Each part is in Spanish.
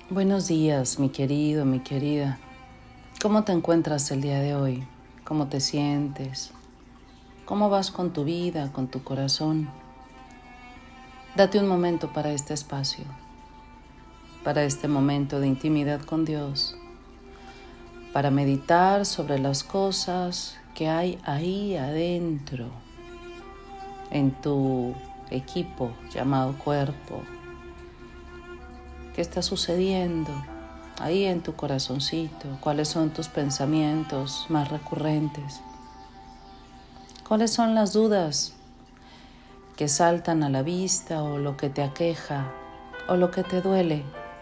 Buenos días, mi querido, mi querida. ¿Cómo te encuentras el día de hoy? ¿Cómo te sientes? ¿Cómo vas con tu vida, con tu corazón? Date un momento para este espacio, para este momento de intimidad con Dios, para meditar sobre las cosas que hay ahí adentro, en tu equipo llamado cuerpo. ¿Qué está sucediendo ahí en tu corazoncito? ¿Cuáles son tus pensamientos más recurrentes? ¿Cuáles son las dudas que saltan a la vista o lo que te aqueja o lo que te duele?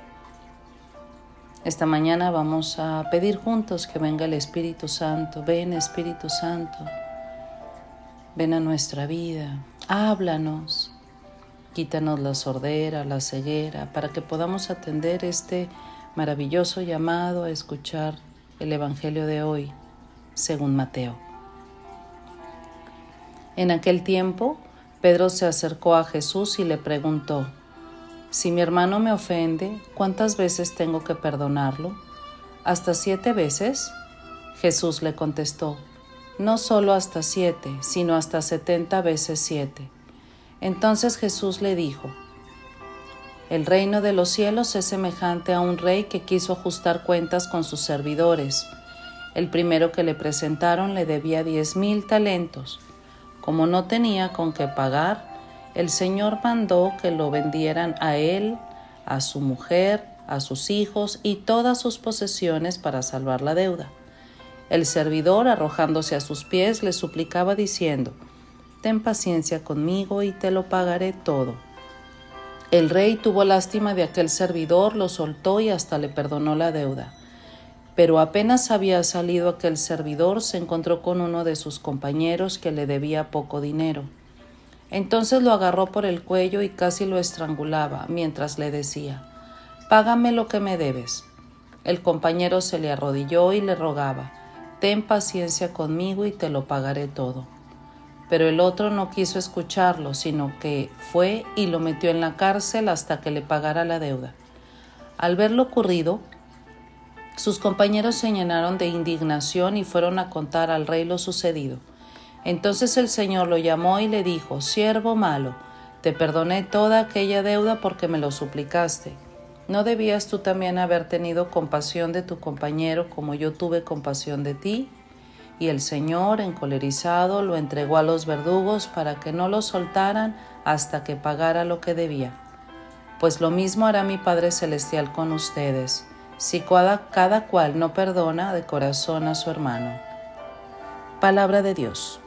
Esta mañana vamos a pedir juntos que venga el Espíritu Santo. Ven, Espíritu Santo, ven a nuestra vida, háblanos. Quítanos la sordera, la ceguera, para que podamos atender este maravilloso llamado a escuchar el Evangelio de hoy, según Mateo. En aquel tiempo, Pedro se acercó a Jesús y le preguntó: «Si mi hermano me ofende, ¿cuántas veces tengo que perdonarlo? ¿Hasta 7 veces?» Jesús le contestó: «No solo hasta 7, sino hasta 70 veces 7». Entonces Jesús le dijo: «El reino de los cielos es semejante a un rey que quiso ajustar cuentas con sus servidores. El primero que le presentaron le debía 10,000 talentos. Como no tenía con qué pagar, el Señor mandó que lo vendieran a él, a su mujer, a sus hijos y todas sus posesiones para salvar la deuda. El servidor, arrojándose a sus pies, le suplicaba diciendo: «Ten paciencia conmigo y te lo pagaré todo». El rey tuvo lástima de aquel servidor, lo soltó y hasta le perdonó la deuda. Pero apenas había salido aquel servidor, se encontró con uno de sus compañeros que le debía poco dinero. Entonces lo agarró por el cuello y casi lo estrangulaba, mientras le decía: «Págame lo que me debes». El compañero se le arrodilló y le rogaba: «Ten paciencia conmigo y te lo pagaré todo». Pero el otro no quiso escucharlo, sino que fue y lo metió en la cárcel hasta que le pagara la deuda. Al ver lo ocurrido, sus compañeros se llenaron de indignación y fueron a contar al rey lo sucedido. Entonces el Señor lo llamó y le dijo: «Siervo malo, te perdoné toda aquella deuda porque me lo suplicaste. ¿No debías tú también haber tenido compasión de tu compañero como yo tuve compasión de ti?» Y el Señor, encolerizado, lo entregó a los verdugos para que no lo soltaran hasta que pagara lo que debía. Pues lo mismo hará mi Padre Celestial con ustedes, si cada cual no perdona de corazón a su hermano. Palabra de Dios.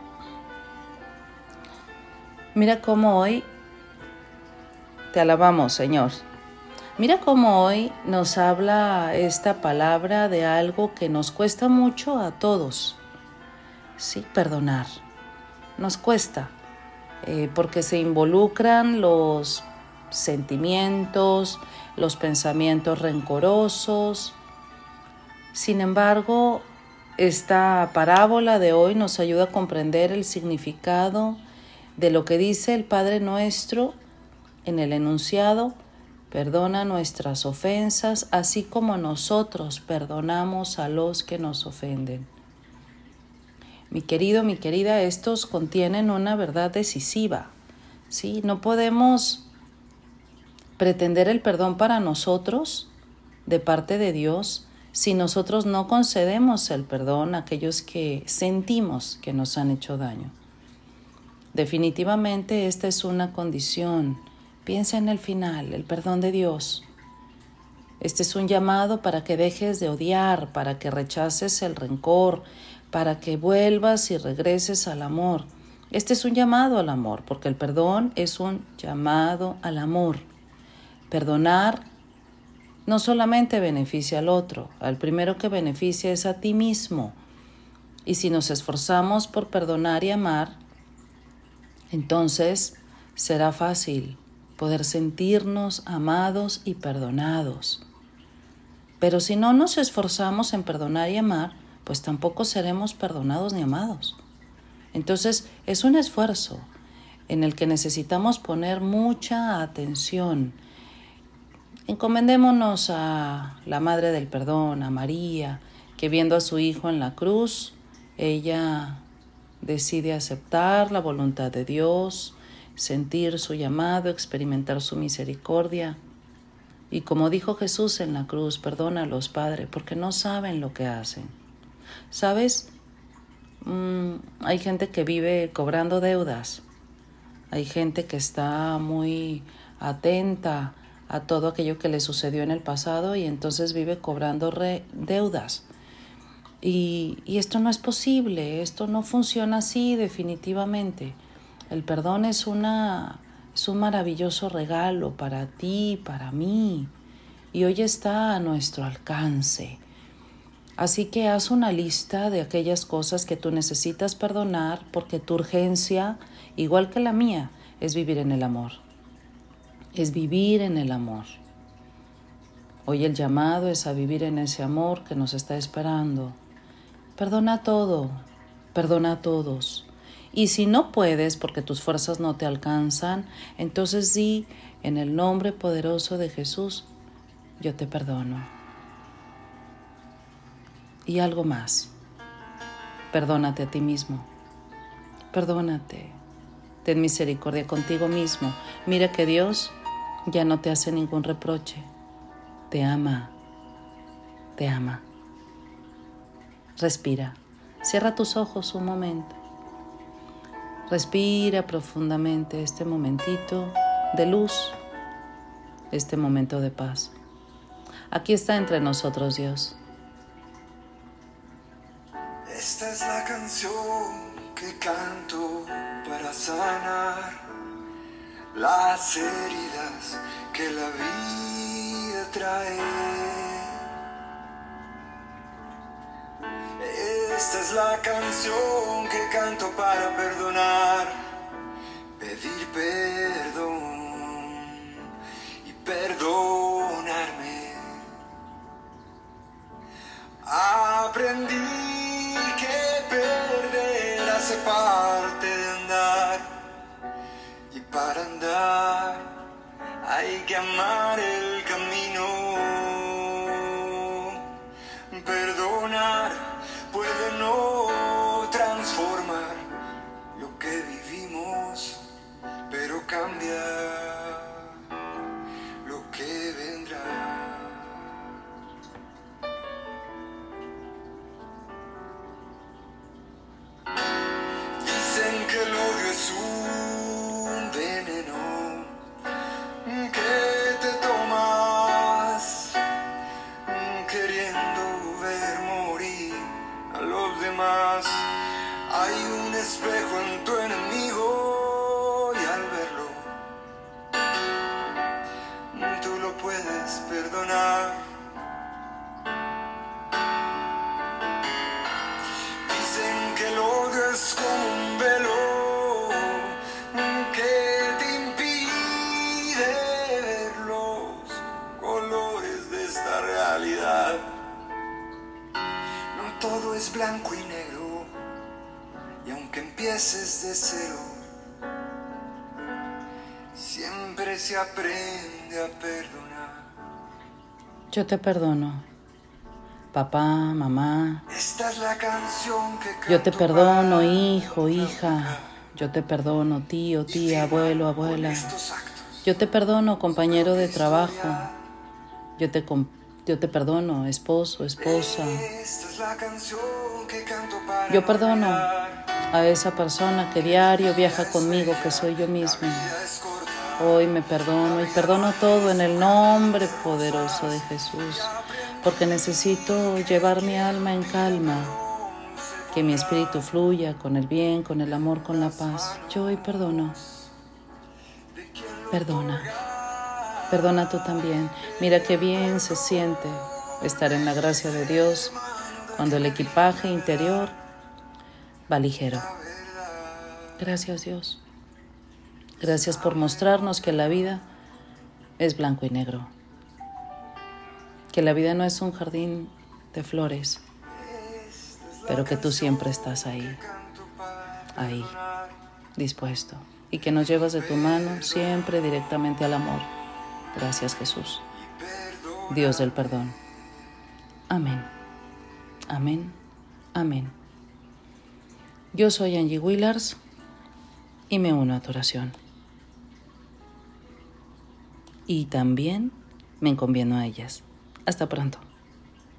Mira cómo hoy te alabamos, Señor. Mira cómo hoy nos habla esta palabra de algo que nos cuesta mucho a todos. Sí, perdonar. Nos cuesta, porque se involucran los sentimientos, los pensamientos rencorosos. Sin embargo, esta parábola de hoy nos ayuda a comprender el significado de lo que dice el Padre Nuestro en el enunciado: «Perdona nuestras ofensas, así como nosotros perdonamos a los que nos ofenden». Mi querido, mi querida, estos contienen una verdad decisiva, ¿sí? No podemos pretender el perdón para nosotros, de parte de Dios, si nosotros no concedemos el perdón a aquellos que sentimos que nos han hecho daño. Definitivamente esta es una condición. Piensa en el final, el perdón de Dios. Este es un llamado para que dejes de odiar, para que rechaces el rencor, para que vuelvas y regreses al amor. Este es un llamado al amor, porque el perdón es un llamado al amor. Perdonar no solamente beneficia al otro, al primero que beneficia es a ti mismo. Y si nos esforzamos por perdonar y amar, entonces será fácil poder sentirnos amados y perdonados. Pero si no nos esforzamos en perdonar y amar, pues tampoco seremos perdonados ni amados. Entonces es un esfuerzo en el que necesitamos poner mucha atención. Encomendémonos a la Madre del Perdón, a María, que viendo a su Hijo en la cruz, ella decide aceptar la voluntad de Dios, sentir su llamado, experimentar su misericordia. Y como dijo Jesús en la cruz, perdónalos, Padre, porque no saben lo que hacen. ¿Sabes? Hay gente que vive cobrando deudas. Hay gente que está muy atenta a todo aquello que le sucedió en el pasado y entonces vive cobrando deudas. Y esto no es posible, esto no funciona así definitivamente. El perdón es un maravilloso regalo para ti, para mí, y hoy está a nuestro alcance. Así que haz una lista de aquellas cosas que tú necesitas perdonar, porque tu urgencia, igual que la mía, es vivir en el amor. Es vivir en el amor. Hoy el llamado es a vivir en ese amor que nos está esperando. Perdona todo, perdona a todos. Y si no puedes porque tus fuerzas no te alcanzan, entonces di en el nombre poderoso de Jesús, yo te perdono. Y algo más, perdónate a ti mismo, perdónate, ten misericordia contigo mismo. Mira que Dios ya no te hace ningún reproche, te ama, te ama. Respira, cierra tus ojos un momento, respira profundamente este momentito de luz, este momento de paz. Aquí está entre nosotros Dios. Esta es la canción que canto para sanar las heridas que la vida trae. Esta es la canción que canto para perdonar, pedir perdón y perdonarme. Aprendí que perder hace parte de andar, y para andar hay que amar el camino. Perdonar puede no transformar lo que vivimos, pero cambia lo que vendrá. Dicen que el odio es un veneno que te tomas queriendo ver morir a los demás. Hay un espejo en tu enemigo y al verlo tú lo puedes perdonar. Dicen que el odio es como un velo que te impide ver los colores de esta realidad. No todo es blanco y negro, y aunque empieces de cero, siempre se aprende a perdonar. Yo te perdono, papá, mamá. Esta es la canción que canto. Yo te perdono, hijo, hija. Yo te perdono, tío, tía, abuelo, abuela. Yo te perdono, compañero de trabajo. Yo te perdono, esposo, esposa. Yo perdono a esa persona que diario viaja conmigo, que soy yo mismo. Hoy me perdono y perdono todo en el nombre poderoso de Jesús, porque necesito llevar mi alma en calma, que mi espíritu fluya con el bien, con el amor, con la paz. Yo hoy perdono. Perdona. Perdona tú también. Mira qué bien se siente estar en la gracia de Dios cuando el equipaje interior va ligero. Gracias, Dios. Gracias por mostrarnos que la vida es blanco y negro. Que la vida no es un jardín de flores, pero que tú siempre estás ahí, dispuesto. Y que nos llevas de tu mano siempre directamente al amor. Gracias, Jesús. Dios del perdón. Amén. Amén. Amén. Yo soy Angie Willars y me uno a tu oración. Y también me encomiendo a ellas. Hasta pronto.